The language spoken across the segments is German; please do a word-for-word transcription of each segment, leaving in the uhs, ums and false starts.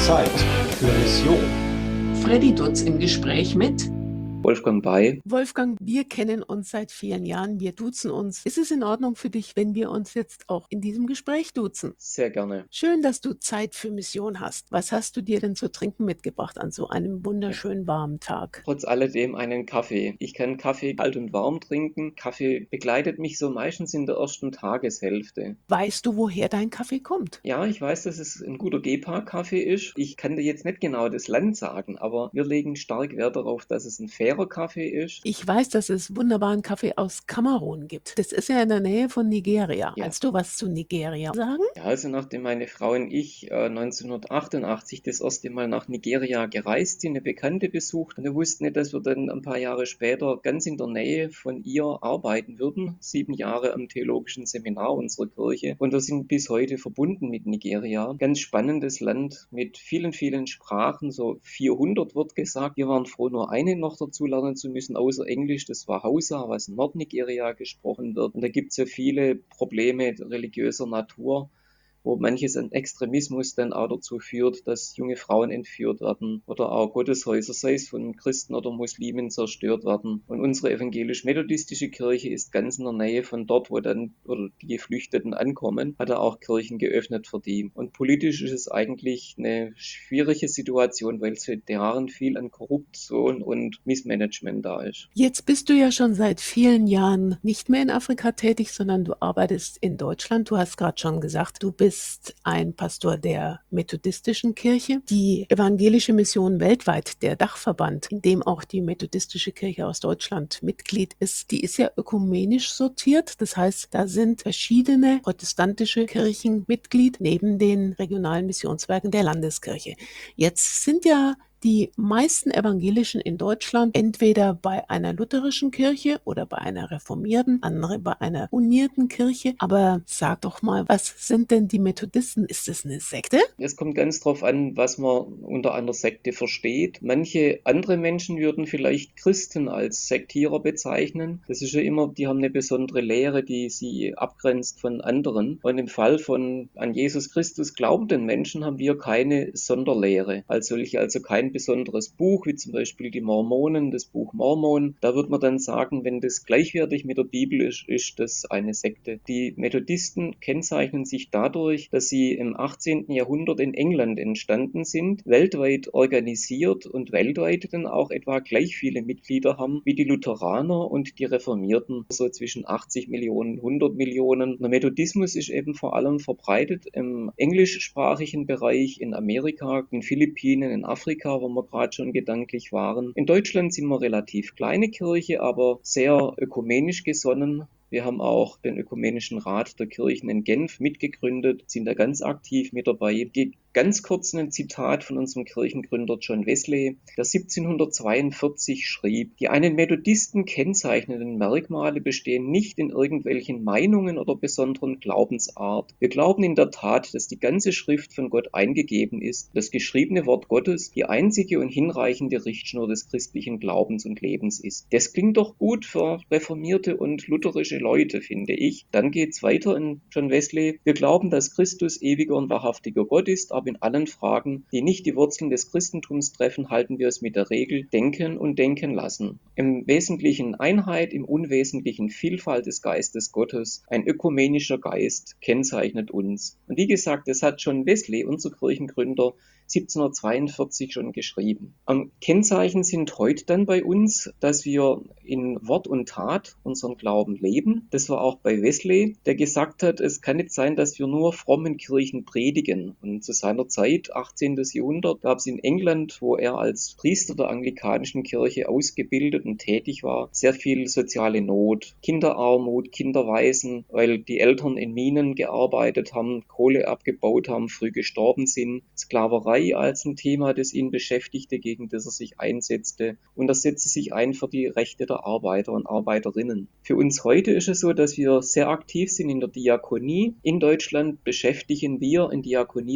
Zeit für Mission. Freddy Dutz im Gespräch mit Wolfgang Bay. Wolfgang, wir kennen uns seit vielen Jahren, wir duzen uns. Ist es in Ordnung für dich, wenn wir uns jetzt auch in diesem Gespräch duzen? Sehr gerne. Schön, dass du Zeit für Mission hast. Was hast du dir denn zu trinken mitgebracht an so einem wunderschönen warmen Tag? Trotz alledem einen Kaffee. Ich kann Kaffee kalt und warm trinken. Kaffee begleitet mich so meistens in der ersten Tageshälfte. Weißt du, woher dein Kaffee kommt? Ja, ich weiß, dass es ein guter Gepa-Kaffee ist. Ich kann dir jetzt nicht genau das Land sagen, aber wir legen stark Wert darauf, dass es ein fairer Kaffee ist. Ich weiß, dass es wunderbaren Kaffee aus Kamerun gibt. Das ist ja in der Nähe von Nigeria. Ja. Kannst du was zu Nigeria sagen? Ja, also nachdem meine Frau und ich äh, neunzehnhundertachtundachtzig das erste Mal nach Nigeria gereist sind, eine Bekannte besucht, und wir wussten nicht, dass wir dann ein paar Jahre später ganz in der Nähe von ihr arbeiten würden. Sieben Jahre am theologischen Seminar unserer Kirche. Und wir sind bis heute verbunden mit Nigeria. Ganz spannendes Land mit vielen, vielen Sprachen. So vierhundert wird gesagt. Wir waren froh, nur eine noch dazu lernen zu müssen, außer Englisch. Das war Hausa, was in Nordnigeria gesprochen wird. Und da gibt es ja viele Probleme religiöser Natur, wo manches an Extremismus dann auch dazu führt, dass junge Frauen entführt werden oder auch Gotteshäuser, sei es von Christen oder Muslimen, zerstört werden. Und unsere evangelisch-methodistische Kirche ist ganz in der Nähe von dort, wo dann oder die Geflüchteten ankommen, hat er auch Kirchen geöffnet für die. Und politisch ist es eigentlich eine schwierige Situation, weil seit Jahren viel an Korruption und Missmanagement da ist. Jetzt bist du ja schon seit vielen Jahren nicht mehr in Afrika tätig, sondern du arbeitest in Deutschland. Du hast gerade schon gesagt, du bist ein Pastor der methodistischen Kirche. Die evangelische Mission weltweit, der Dachverband, in dem auch die methodistische Kirche aus Deutschland Mitglied ist, die ist ja ökumenisch sortiert. Das heißt, da sind verschiedene protestantische Kirchen Mitglied neben den regionalen Missionswerken der Landeskirche. Jetzt sind ja die meisten Evangelischen in Deutschland entweder bei einer lutherischen Kirche oder bei einer reformierten, andere bei einer unierten Kirche. Aber sag doch mal, was sind denn die Methodisten? Ist es eine Sekte? Es kommt ganz drauf an, was man unter einer Sekte versteht. Manche andere Menschen würden vielleicht Christen als Sektierer bezeichnen. Das ist ja immer, die haben eine besondere Lehre, die sie abgrenzt von anderen. Und im Fall von an Jesus Christus glaubenden Menschen haben wir keine Sonderlehre als solche, also kein besonderes Buch, wie zum Beispiel die Mormonen, das Buch Mormon. Da wird man dann sagen, wenn das gleichwertig mit der Bibel ist, ist das eine Sekte. Die Methodisten kennzeichnen sich dadurch, dass sie im achtzehnten Jahrhundert in England entstanden sind, weltweit organisiert und weltweit dann auch etwa gleich viele Mitglieder haben wie die Lutheraner und die Reformierten, so zwischen achtzig Millionen, hundert Millionen. Der Methodismus ist eben vor allem verbreitet im englischsprachigen Bereich, in Amerika, in Philippinen, in Afrika, wo wir gerade schon gedanklich waren. In Deutschland sind wir relativ kleine Kirche, aber sehr ökumenisch gesonnen. Wir haben auch den Ökumenischen Rat der Kirchen in Genf mitgegründet, sind da ganz aktiv mit dabei. Geht ganz kurz ein Zitat von unserem Kirchengründer John Wesley, der siebzehnhundertzweiundvierzig schrieb: Die einen Methodisten kennzeichnenden Merkmale bestehen nicht in irgendwelchen Meinungen oder besonderen Glaubensart. Wir glauben in der Tat, dass die ganze Schrift von Gott eingegeben ist, das geschriebene Wort Gottes die einzige und hinreichende Richtschnur des christlichen Glaubens und Lebens ist. Das klingt doch gut für reformierte und lutherische Leute, finde ich. Dann geht's weiter in John Wesley. Wir glauben, dass Christus ewiger und wahrhaftiger Gott ist, aber in allen Fragen, die nicht die Wurzeln des Christentums treffen, halten wir es mit der Regel denken und denken lassen. Im Wesentlichen Einheit, im Unwesentlichen Vielfalt des Geistes Gottes. Ein ökumenischer Geist kennzeichnet uns. Und wie gesagt, das hat John Wesley, unser Kirchengründer, siebzehnhundertzweiundvierzig schon geschrieben. Am Kennzeichen sind heute dann bei uns, dass wir in Wort und Tat unseren Glauben leben. Das war auch bei Wesley, der gesagt hat, es kann nicht sein, dass wir nur frommen Kirchen predigen. Und zu seiner Zeit, achtzehnten Jahrhundert, gab es in England, wo er als Priester der anglikanischen Kirche ausgebildet und tätig war, sehr viel soziale Not, Kinderarmut, Kinderwaisen, weil die Eltern in Minen gearbeitet haben, Kohle abgebaut haben, früh gestorben sind, Sklaverei als ein Thema, das ihn beschäftigte, gegen das er sich einsetzte. Und er setzte sich ein für die Rechte der Arbeiter und Arbeiterinnen. Für uns heute ist es so, dass wir sehr aktiv sind in der Diakonie. In Deutschland beschäftigen wir in Diakoniewerken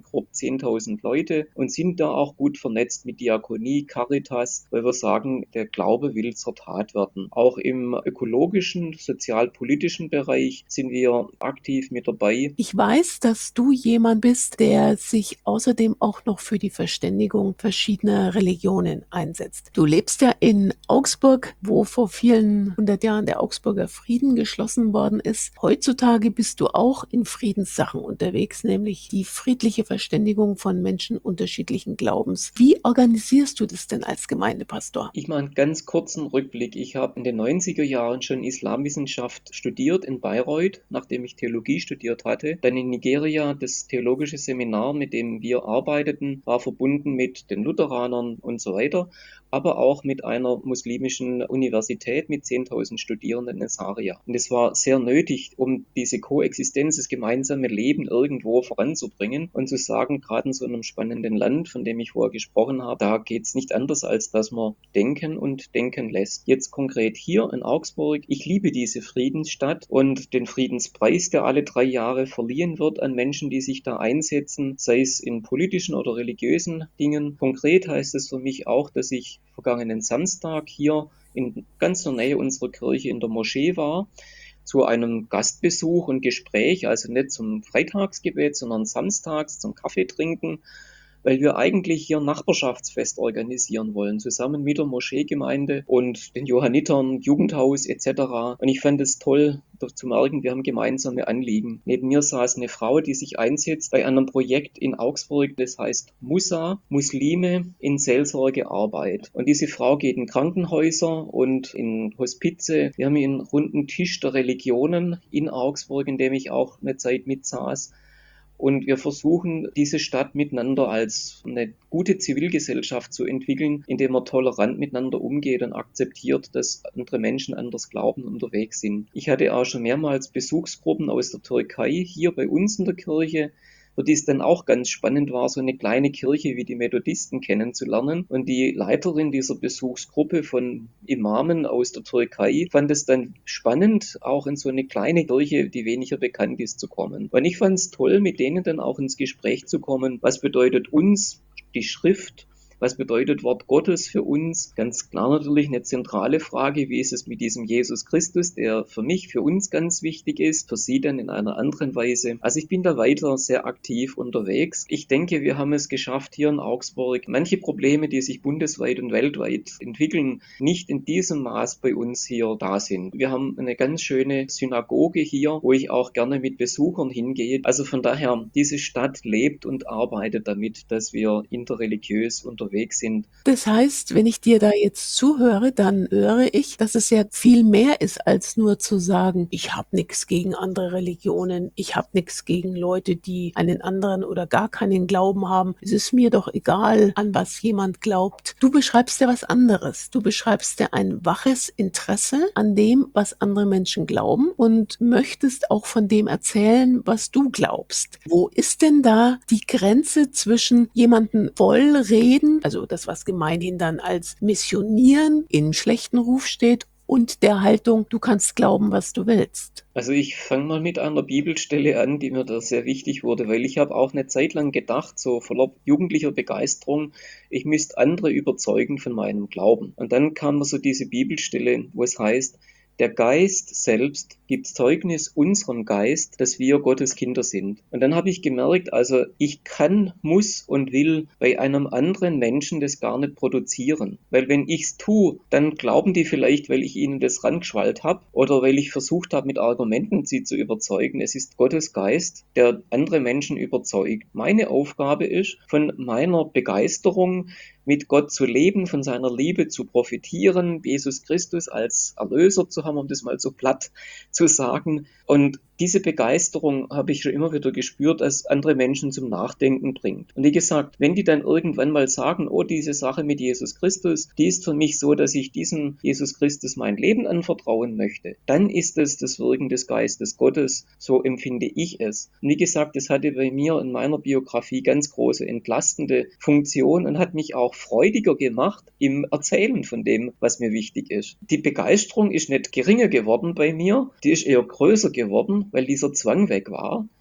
grob zehntausend Leute und sind da auch gut vernetzt mit Diakonie, Caritas, weil wir sagen, der Glaube will zur Tat werden. Auch im ökologischen, sozialpolitischen Bereich sind wir aktiv mit dabei. Ich weiß, dass du jemand bist, der sich außerdem auch noch für die Verständigung verschiedener Religionen einsetzt. Du lebst ja in Augsburg, wo vor vielen hundert Jahren der Augsburger Frieden geschlossen worden ist. Heutzutage bist du auch in Friedenssachen unterwegs, nämlich die friedliche Verständigung von Menschen unterschiedlichen Glaubens. Wie organisierst du das denn als Gemeindepastor? Ich mache einen ganz kurzen Rückblick. Ich habe in den neunziger Jahren schon Islamwissenschaft studiert in Bayreuth, nachdem ich Theologie studiert hatte. Dann in Nigeria. Das theologische Seminar, mit dem wir arbeiteten, war verbunden mit den Lutheranern und so weiter, aber auch mit einer muslimischen Universität mit zehntausend Studierenden in Zaria. Und es war sehr nötig, um diese Koexistenz, das gemeinsame Leben irgendwo voranzubringen und zu sagen, gerade in so einem spannenden Land, von dem ich vorher gesprochen habe, da geht es nicht anders, als dass man denken und denken lässt. Jetzt konkret hier in Augsburg. Ich liebe diese Friedensstadt und den Friedenspreis, der alle drei Jahre verliehen wird an Menschen, die sich da einsetzen, sei es in politischen oder religiösen Dingen. Konkret heißt es für mich auch, dass ich vergangenen Samstag hier in ganz der Nähe unserer Kirche in der Moschee war, zu einem Gastbesuch und Gespräch, also nicht zum Freitagsgebet, sondern samstags zum Kaffee trinken, weil wir eigentlich hier ein Nachbarschaftsfest organisieren wollen, zusammen mit der Moscheegemeinde und den Johannitern, Jugendhaus et cetera. Und ich fand es toll zu merken, wir haben gemeinsame Anliegen. Neben mir saß eine Frau, die sich einsetzt bei einem Projekt in Augsburg, das heißt Musa, Muslime in Seelsorgearbeit. Und diese Frau geht in Krankenhäuser und in Hospize. Wir haben einen runden Tisch der Religionen in Augsburg, in dem ich auch eine Zeit mitsaß. Und wir versuchen, diese Stadt miteinander als eine gute Zivilgesellschaft zu entwickeln, indem man tolerant miteinander umgeht und akzeptiert, dass andere Menschen anders glauben und unterwegs sind. Ich hatte auch schon mehrmals Besuchsgruppen aus der Türkei hier bei uns in der Kirche, für die es dann auch ganz spannend war, so eine kleine Kirche wie die Methodisten kennenzulernen. Und die Leiterin dieser Besuchsgruppe von Imamen aus der Türkei fand es dann spannend, auch in so eine kleine Kirche, die weniger bekannt ist, zu kommen. Und ich fand es toll, mit denen dann auch ins Gespräch zu kommen. Was bedeutet uns die Schrift? Was bedeutet Wort Gottes für uns? Ganz klar natürlich eine zentrale Frage, wie ist es mit diesem Jesus Christus, der für mich, für uns ganz wichtig ist, für Sie dann in einer anderen Weise. Also ich bin da weiter sehr aktiv unterwegs. Ich denke, wir haben es geschafft, hier in Augsburg manche Probleme, die sich bundesweit und weltweit entwickeln, nicht in diesem Maß bei uns hier da sind. Wir haben eine ganz schöne Synagoge hier, wo ich auch gerne mit Besuchern hingehe. Also von daher, diese Stadt lebt und arbeitet damit, dass wir interreligiös unterwegs sind. Das heißt, wenn ich dir da jetzt zuhöre, dann höre ich, dass es ja viel mehr ist, als nur zu sagen, ich habe nichts gegen andere Religionen, ich habe nichts gegen Leute, die einen anderen oder gar keinen Glauben haben. Es ist mir doch egal, an was jemand glaubt. Du beschreibst ja was anderes. Du beschreibst ja ein waches Interesse an dem, was andere Menschen glauben und möchtest auch von dem erzählen, was du glaubst. Wo ist denn da die Grenze zwischen jemanden voll reden, also das, was gemeinhin dann als Missionieren in schlechten Ruf steht, und der Haltung, du kannst glauben, was du willst? Also ich fange mal mit einer Bibelstelle an, die mir da sehr wichtig wurde, weil ich habe auch eine Zeit lang gedacht, so voller jugendlicher Begeisterung, ich müsste andere überzeugen von meinem Glauben. Und dann kam mir so diese Bibelstelle, wo es heißt, der Geist selbst gibt Zeugnis unserem Geist, dass wir Gottes Kinder sind. Und dann habe ich gemerkt, also ich kann, muss und will bei einem anderen Menschen das gar nicht produzieren. Weil wenn ich es tue, dann glauben die vielleicht, weil ich ihnen das rangeschwallt habe oder weil ich versucht habe, mit Argumenten sie zu überzeugen. Es ist Gottes Geist, der andere Menschen überzeugt. Meine Aufgabe ist, von meiner Begeisterung mit Gott zu leben, von seiner Liebe zu profitieren, Jesus Christus als Erlöser zu haben, um das mal so platt zu sagen. Und diese Begeisterung habe ich schon immer wieder gespürt, als andere Menschen zum Nachdenken bringt. Und wie gesagt, wenn die dann irgendwann mal sagen, oh, diese Sache mit Jesus Christus, die ist für mich so, dass ich diesem Jesus Christus mein Leben anvertrauen möchte, dann ist es das Wirken des Geistes Gottes, so empfinde ich es. Und wie gesagt, es hatte bei mir in meiner Biografie ganz große entlastende Funktion und hat mich auch freudiger gemacht im Erzählen von dem, was mir wichtig ist. Die Begeisterung ist nicht geringer geworden bei mir, die ist eher größer geworden, weil dieser Zwang weg war.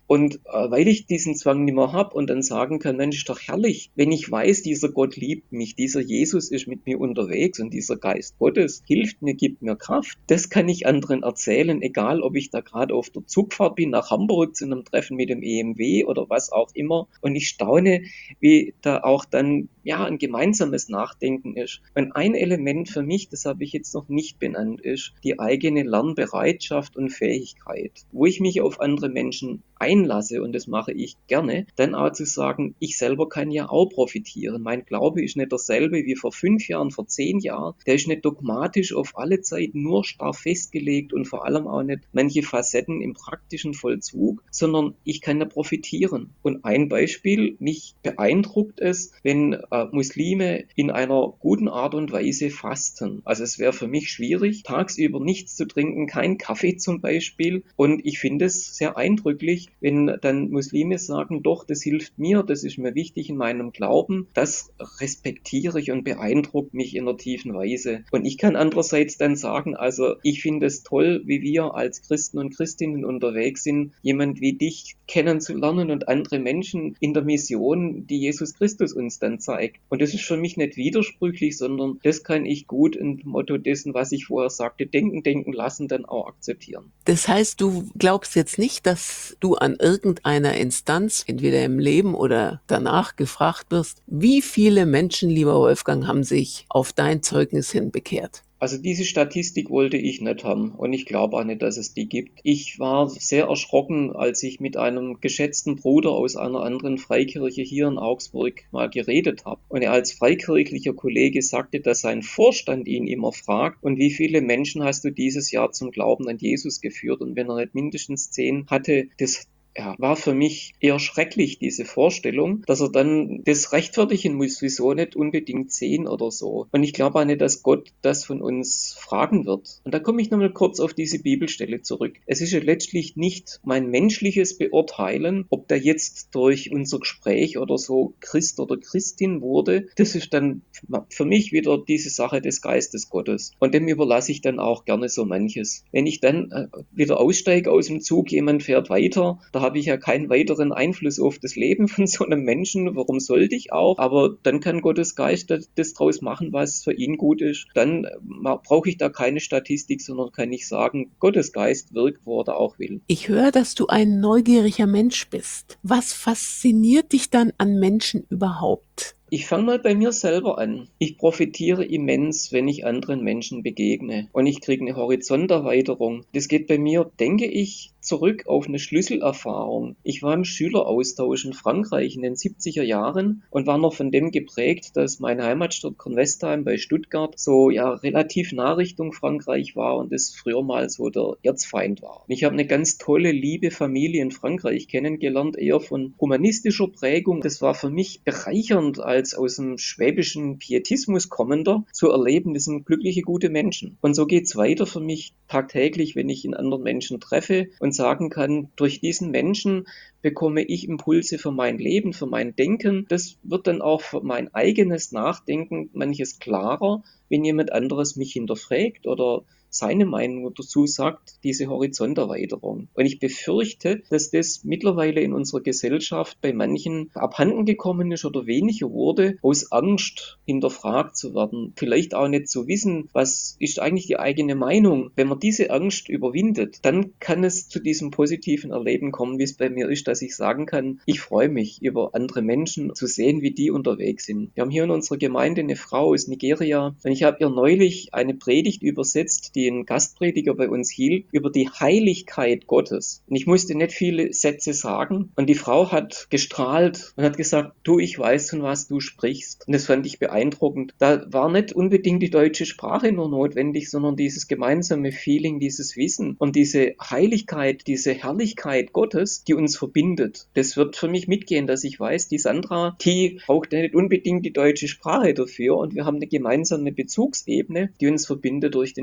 Und äh, weil ich diesen Zwang nicht mehr habe und dann sagen kann, Mensch, ist doch herrlich, wenn ich weiß, dieser Gott liebt mich, dieser Jesus ist mit mir unterwegs und dieser Geist Gottes hilft mir, gibt mir Kraft. Das kann ich anderen erzählen, egal ob ich da gerade auf der Zugfahrt bin nach Hamburg zu einem Treffen mit dem E M W oder was auch immer. Und ich staune, wie da auch dann ja ein gemeinsames Nachdenken ist. Und ein Element für mich, das habe ich jetzt noch nicht benannt, ist die eigene Lernbereitschaft und Fähigkeit, wo ich mich auf andere Menschen einlasse, und das mache ich gerne, dann auch zu sagen, ich selber kann ja auch profitieren. Mein Glaube ist nicht derselbe wie vor fünf Jahren, vor zehn Jahren. Der ist nicht dogmatisch auf alle Zeit nur starr festgelegt und vor allem auch nicht manche Facetten im praktischen Vollzug, sondern ich kann da profitieren. Und ein Beispiel, mich beeindruckt es, wenn äh, Muslime in einer guten Art und Weise fasten. Also es wäre für mich schwierig, tagsüber nichts zu trinken, kein Kaffee zum Beispiel. Und ich finde es sehr eindrücklich, wenn dann Muslime sagen, doch, das hilft mir, das ist mir wichtig in meinem Glauben, das respektiere ich und beeindruckt mich in einer tiefen Weise. Und ich kann andererseits dann sagen, also ich finde es toll, wie wir als Christen und Christinnen unterwegs sind, jemand wie dich kennenzulernen und andere Menschen in der Mission, die Jesus Christus uns dann zeigt. Und das ist für mich nicht widersprüchlich, sondern das kann ich gut im Motto dessen, was ich vorher sagte, denken, denken lassen, dann auch akzeptieren. Das heißt, du glaubst jetzt nicht, dass du an irgendeiner Instanz, entweder im Leben oder danach, gefragt wirst, wie viele Menschen, lieber Wolfgang, haben sich auf dein Zeugnis hin bekehrt? Also diese Statistik wollte ich nicht haben und ich glaube auch nicht, dass es die gibt. Ich war sehr erschrocken, als ich mit einem geschätzten Bruder aus einer anderen Freikirche hier in Augsburg mal geredet habe. Und er als freikirchlicher Kollege sagte, dass sein Vorstand ihn immer fragt, und wie viele Menschen hast du dieses Jahr zum Glauben an Jesus geführt? Und wenn er nicht mindestens zehn hatte, das Ja, war für mich eher schrecklich, diese Vorstellung, dass er dann das rechtfertigen muss, wieso nicht unbedingt zehn oder so. Und ich glaube auch nicht, dass Gott das von uns fragen wird. Und da komme ich nochmal kurz auf diese Bibelstelle zurück. Es ist ja letztlich nicht mein menschliches Beurteilen, ob der jetzt durch unser Gespräch oder so Christ oder Christin wurde. Das ist dann für mich wieder diese Sache des Geistes Gottes. Und dem überlasse ich dann auch gerne so manches. Wenn ich dann äh, wieder aussteige aus dem Zug, jemand fährt weiter, da habe ich ja keinen weiteren Einfluss auf das Leben von so einem Menschen. Warum sollte ich auch? Aber dann kann Gottes Geist das draus machen, was für ihn gut ist. Dann brauche ich da keine Statistik, sondern kann ich sagen, Gottes Geist wirkt, wo er da auch will. Ich höre, dass du ein neugieriger Mensch bist. Was fasziniert dich dann an Menschen überhaupt? Ich fange mal bei mir selber an. Ich profitiere immens, wenn ich anderen Menschen begegne. Und ich kriege eine Horizonterweiterung. Das geht bei mir, denke ich, zurück auf eine Schlüsselerfahrung. Ich war im Schüleraustausch in Frankreich in den siebziger Jahren und war noch von dem geprägt, dass meine Heimatstadt Kornwestheim bei Stuttgart so ja relativ nah Richtung Frankreich war und es früher mal so der Erzfeind war. Ich habe eine ganz tolle, liebe Familie in Frankreich kennengelernt, eher von humanistischer Prägung. Das war für mich bereichernd, als aus dem schwäbischen Pietismus kommender zu erleben, das sind glückliche, gute Menschen. Und so geht's weiter für mich tagtäglich, wenn ich in anderen Menschen treffe und sagen kann, durch diesen Menschen bekomme ich Impulse für mein Leben, für mein Denken. Das wird dann auch für mein eigenes Nachdenken manches klarer, wenn jemand anderes mich hinterfragt oder seine Meinung dazu sagt, diese Horizonterweiterung. Und ich befürchte, dass das mittlerweile in unserer Gesellschaft bei manchen abhanden gekommen ist oder weniger wurde, aus Angst hinterfragt zu werden. Vielleicht auch nicht zu wissen, was ist eigentlich die eigene Meinung. Wenn man diese Angst überwindet, dann kann es zu diesem positiven Erleben kommen, wie es bei mir ist, dass ich sagen kann, ich freue mich über andere Menschen zu sehen, wie die unterwegs sind. Wir haben hier in unserer Gemeinde eine Frau aus Nigeria und ich habe ihr neulich eine Predigt übersetzt, die ein Gastprediger bei uns hielt, über die Heiligkeit Gottes. Und ich musste nicht viele Sätze sagen. Und die Frau hat gestrahlt und hat gesagt, du, ich weiß, von was du sprichst. Und das fand ich beeindruckend. Da war nicht unbedingt die deutsche Sprache nur notwendig, sondern dieses gemeinsame Feeling, dieses Wissen und diese Heiligkeit, diese Herrlichkeit Gottes, die uns verbindet. Das wird für mich mitgehen, dass ich weiß, die Sandra, die braucht nicht unbedingt die deutsche Sprache dafür und wir haben eine gemeinsame Bezugsebene, die uns verbindet durch den christlichen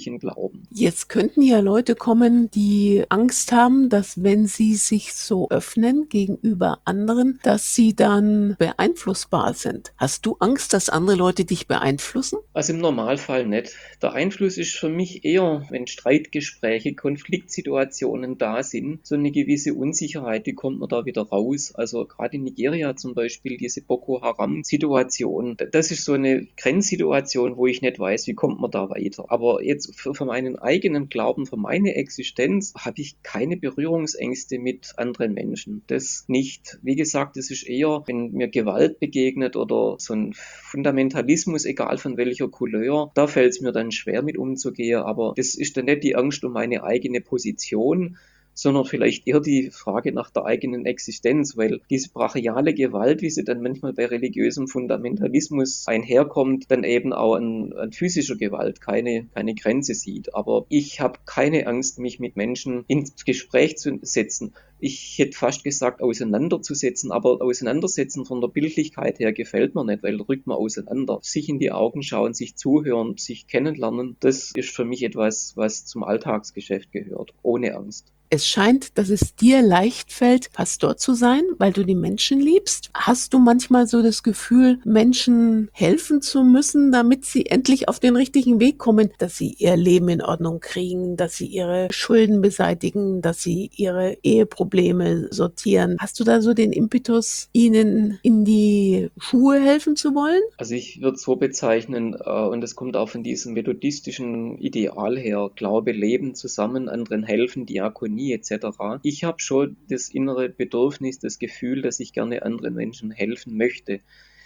christlichen Glauben. Jetzt könnten ja Leute kommen, die Angst haben, dass wenn sie sich so öffnen gegenüber anderen, dass sie dann beeinflussbar sind. Hast du Angst, dass andere Leute dich beeinflussen? Also im Normalfall nicht. Der Einfluss ist für mich eher, wenn Streitgespräche, Konfliktsituationen da sind, so eine gewisse Unsicherheit, die kommt man da wieder raus. Also gerade in Nigeria zum Beispiel, diese Boko Haram-Situation, das ist so eine Grenzsituation, wo ich nicht weiß, wie kommt man da weiter. Aber jetzt für, für meinen eigenen Glauben, für meine Existenz, habe ich keine Berührungsängste mit anderen Menschen. Das nicht. Wie gesagt, es ist eher, wenn mir Gewalt begegnet oder so ein Fundamentalismus, egal von welcher Couleur, da fällt es mir dann schwer mit umzugehen. Aber das ist dann nicht die Angst um meine eigene Position, sondern vielleicht eher die Frage nach der eigenen Existenz, weil diese brachiale Gewalt, wie sie dann manchmal bei religiösem Fundamentalismus einherkommt, dann eben auch an, an physischer Gewalt keine, keine Grenze sieht. Aber ich habe keine Angst, mich mit Menschen ins Gespräch zu setzen. Ich hätte fast gesagt, auseinanderzusetzen, aber auseinandersetzen von der Bildlichkeit her gefällt mir nicht, weil rückt man auseinander. Sich in die Augen schauen, sich zuhören, sich kennenlernen, das ist für mich etwas, was zum Alltagsgeschäft gehört, ohne Angst. Es scheint, dass es dir leicht fällt, Pastor zu sein, weil du die Menschen liebst. Hast du manchmal so das Gefühl, Menschen helfen zu müssen, damit sie endlich auf den richtigen Weg kommen, dass sie ihr Leben in Ordnung kriegen, dass sie ihre Schulden beseitigen, dass sie ihre Eheprobleme sortieren? Hast du da so den Impetus, ihnen in die Schuhe helfen zu wollen? Also ich würde es so bezeichnen, äh, und das kommt auch von diesem methodistischen Ideal her, Glaube, Leben zusammen, anderen helfen, Diakonie et cetera. Ich habe schon das innere Bedürfnis, das Gefühl, dass ich gerne anderen Menschen helfen möchte.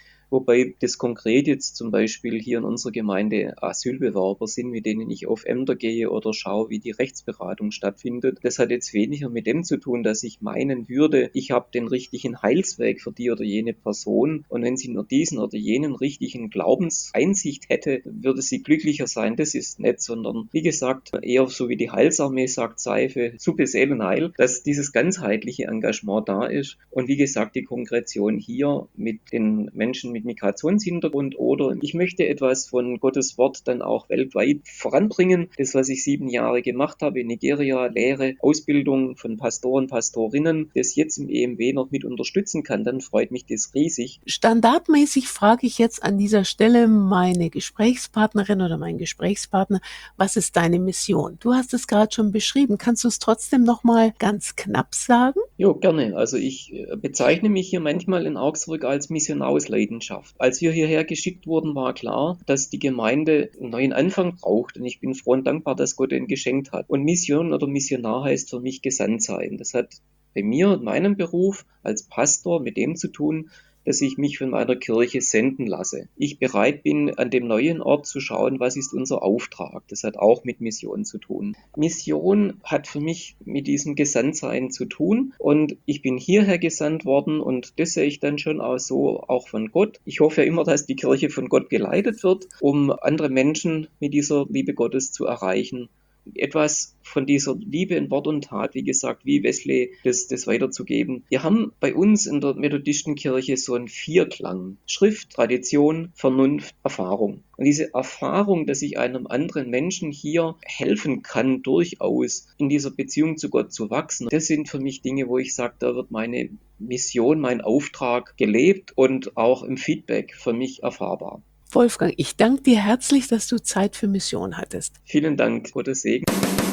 Wobei das konkret jetzt zum Beispiel hier in unserer Gemeinde Asylbewerber sind, mit denen ich auf Ämter gehe oder schaue, wie die Rechtsberatung stattfindet. Das hat jetzt weniger mit dem zu tun, dass ich meinen würde, ich habe den richtigen Heilsweg für die oder jene Person und wenn sie nur diesen oder jenen richtigen Glaubenseinsicht hätte, würde sie glücklicher sein. Das ist nicht, sondern wie gesagt, eher so wie die Heilsarmee sagt, Seife, Suppe, Seelenheil, dass dieses ganzheitliche Engagement da ist und wie gesagt, die Konkretion hier mit den Menschen mit Migrationshintergrund oder ich möchte etwas von Gottes Wort dann auch weltweit voranbringen. Das, was ich sieben Jahre gemacht habe in Nigeria, Lehre, Ausbildung von Pastoren, Pastorinnen, das jetzt im E M W noch mit unterstützen kann, dann freut mich das riesig. Standardmäßig frage ich jetzt an dieser Stelle meine Gesprächspartnerin oder meinen Gesprächspartner, was ist deine Mission? Du hast es gerade schon beschrieben. Kannst du es trotzdem noch mal ganz knapp sagen? Jo, gerne. Also ich bezeichne mich hier manchmal in Augsburg als Missionar aus Leidenschaft. Als wir hierher geschickt wurden, war klar, dass die Gemeinde einen neuen Anfang braucht und ich bin froh und dankbar, dass Gott den geschenkt hat. Und Mission oder Missionar heißt für mich gesandt sein. Das hat bei mir und meinem Beruf als Pastor mit dem zu tun, dass ich mich von meiner Kirche senden lasse. Ich bereit bin, an dem neuen Ort zu schauen, was ist unser Auftrag. Das hat auch mit Mission zu tun. Mission hat für mich mit diesem Gesandtsein zu tun und ich bin hierher gesandt worden und das sehe ich dann schon auch so, auch von Gott. Ich hoffe ja immer, dass die Kirche von Gott geleitet wird, um andere Menschen mit dieser Liebe Gottes zu erreichen. Etwas von dieser Liebe in Wort und Tat, wie gesagt, wie Wesley das, das weiterzugeben. Wir haben bei uns in der Methodistenkirche so einen Vierklang. Schrift, Tradition, Vernunft, Erfahrung. Und diese Erfahrung, dass ich einem anderen Menschen hier helfen kann, durchaus in dieser Beziehung zu Gott zu wachsen, das sind für mich Dinge, wo ich sage, da wird meine Mission, mein Auftrag gelebt und auch im Feedback für mich erfahrbar. Wolfgang, ich danke dir herzlich, dass du Zeit für Mission hattest. Vielen Dank, Gottes Segen.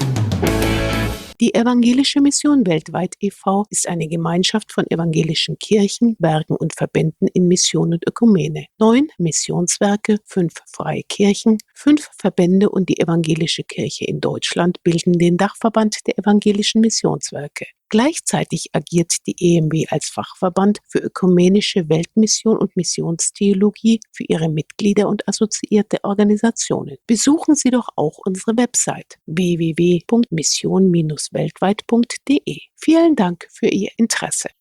Die Evangelische Mission Weltweit e V ist eine Gemeinschaft von evangelischen Kirchen, Werken und Verbänden in Mission und Ökumene. Neun Missionswerke, fünf freie Kirchen, fünf Verbände und die Evangelische Kirche in Deutschland bilden den Dachverband der evangelischen Missionswerke. Gleichzeitig agiert die E M W als Fachverband für ökumenische Weltmission und Missionstheologie für ihre Mitglieder und assoziierte Organisationen. Besuchen Sie doch auch unsere Website w w w punkt mission Bindestrich weltweit punkt de. Vielen Dank für Ihr Interesse.